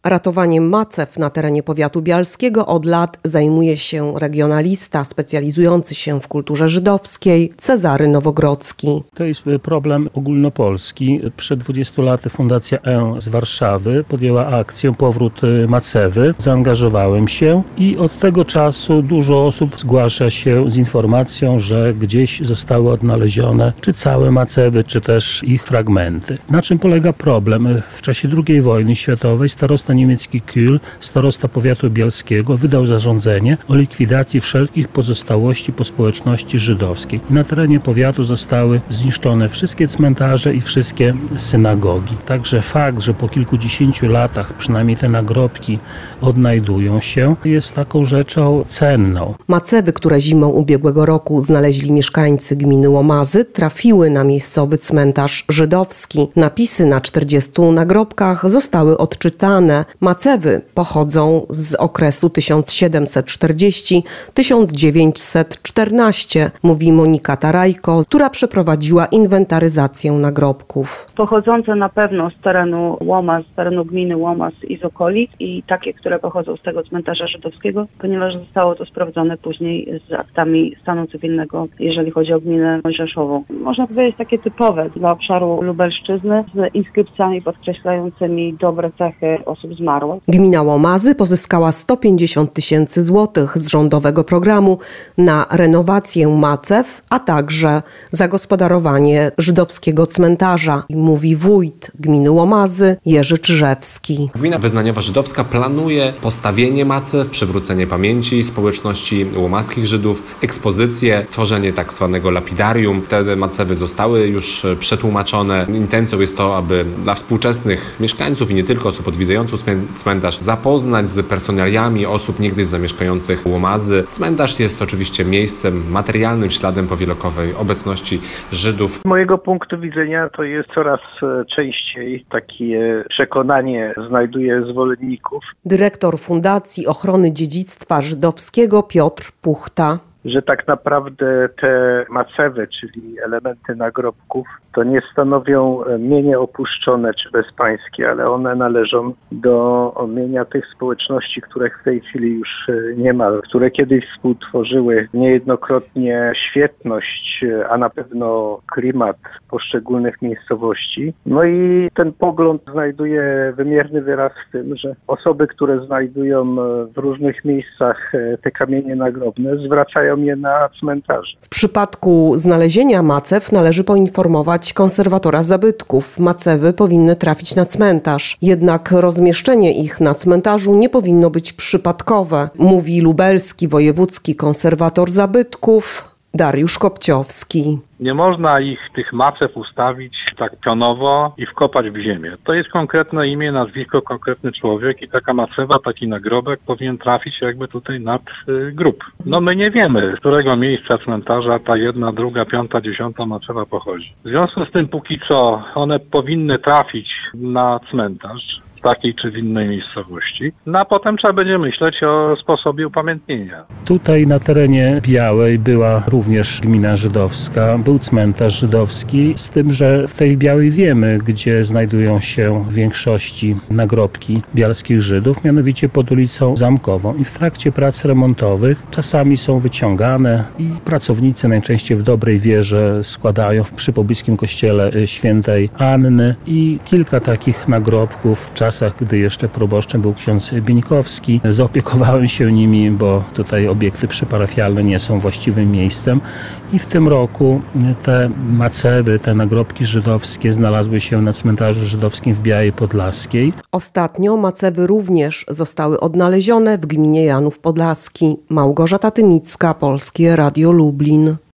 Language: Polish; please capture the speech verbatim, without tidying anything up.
Ratowaniem macew na terenie powiatu bialskiego od lat zajmuje się regionalista specjalizujący się w kulturze żydowskiej Cezary Nowogrodzki. To jest problem ogólnopolski. Przed dwudziestu laty Fundacja E z Warszawy podjęła akcję Powrót Macewy. Zaangażowałem się i od tego czasu dużo osób zgłasza się z informacją, że gdzieś zostały odnalezione czy całe macewy, czy też ich fragmenty. Na czym polega problem? W czasie drugiej wojny światowej starosta niemiecki Kühl, starosta powiatu bielskiego, wydał zarządzenie o likwidacji wszelkich pozostałości po społeczności żydowskiej. Na terenie powiatu zostały zniszczone wszystkie cmentarze i wszystkie synagogi. Także fakt, że po kilkudziesięciu latach przynajmniej te nagrobki odnajdują się, jest taką rzeczą cenną. Macewy, które zimą ubiegłego roku znaleźli mieszkańcy gminy Łomazy, trafiły na miejscowy cmentarz żydowski. Napisy na czterdziestu nagrobkach zostały odczytane. Macewy pochodzą z okresu tysiąc siedemset czterdziesty do tysiąc dziewięćset czternastego, mówi Monika Tarajko, która przeprowadziła inwentaryzację nagrobków. Pochodzące na pewno z terenu Łomaz, z terenu gminy Łomaz i z okolic i takie, które pochodzą z tego cmentarza żydowskiego, ponieważ zostało to sprawdzone później z aktami stanu cywilnego, jeżeli chodzi o gminę Rzeszową. Można powiedzieć takie typowe dla obszaru Lubelszczyzny z inskrypcjami podkreślającymi dobre cechy osób zmarłych. Gmina Łomazy pozyskała sto pięćdziesiąt tysięcy złotych z rządowego programu na renowację macew, a także zagospodarowanie żydowskiego cmentarza, mówi wójt gminy Łomazy Jerzy Czyżewski. Gmina wyznaniowa żydowska planuje postawienie macew, przywrócenie pamięci społeczności łomaskich Żydów, ekspozycję, stworzenie tak zwanego lapidarium. Te macewy zostały już przetłumaczone. Intencją jest to, aby dla współczesnych mieszkańców i nie tylko osób odwiedzających cmentarz zapoznać z personaliami osób niegdyś zamieszkających Łomazy. Cmentarz jest oczywiście miejscem materialnym, śladem powielokowej obecności Żydów. Z mojego punktu widzenia to jest coraz częściej takie przekonanie znajduje zwolenników. Dyrektor Fundacji Ochrony Dziedzictwa Żydowskiego Piotr Puchta. Że tak naprawdę te macewy, czyli elementy nagrobków, to nie stanowią mienie opuszczone czy bezpańskie, ale one należą do mienia tych społeczności, których w tej chwili już nie ma, które kiedyś współtworzyły niejednokrotnie świetność, a na pewno klimat poszczególnych miejscowości. No i ten pogląd znajduje wymierny wyraz w tym, że osoby, które znajdują w różnych miejscach te kamienie nagrobne, zwracają je na cmentarze. W przypadku znalezienia macew należy poinformować konserwatora zabytków. Macewy powinny trafić na cmentarz, jednak rozmieszczenie ich na cmentarzu nie powinno być przypadkowe, mówi lubelski wojewódzki konserwator zabytków Dariusz Kopciowski. Nie można ich, tych macew, ustawić tak pionowo i wkopać w ziemię. To jest konkretne imię, nazwisko, konkretny człowiek i taka macewa, taki nagrobek powinien trafić jakby tutaj nad y, grób. No my nie wiemy, z którego miejsca cmentarza ta jedna, druga, piąta, dziesiąta macewa pochodzi. W związku z tym póki co one powinny trafić na cmentarz, w takiej czy w innej miejscowości. No a potem trzeba będzie myśleć o sposobie upamiętnienia. Tutaj na terenie Białej była również gmina żydowska, był cmentarz żydowski, z tym, że w tej Białej wiemy, gdzie znajdują się w większości nagrobki bialskich Żydów, mianowicie pod ulicą Zamkową. I w trakcie prac remontowych czasami są wyciągane i pracownicy najczęściej w dobrej wierze składają w przy pobliskim kościele świętej Anny i kilka takich nagrobków w czasach, gdy jeszcze proboszczem był ksiądz Bieńkowski. Zaopiekowałem się nimi, bo tutaj obiekty przyparafialne nie są właściwym miejscem i w tym roku te macewy, te nagrobki żydowskie znalazły się na cmentarzu żydowskim w Białej Podlaskiej. Ostatnio macewy również zostały odnalezione w gminie Janów Podlaski. Małgorzata Tymicka, Polskie Radio Lublin.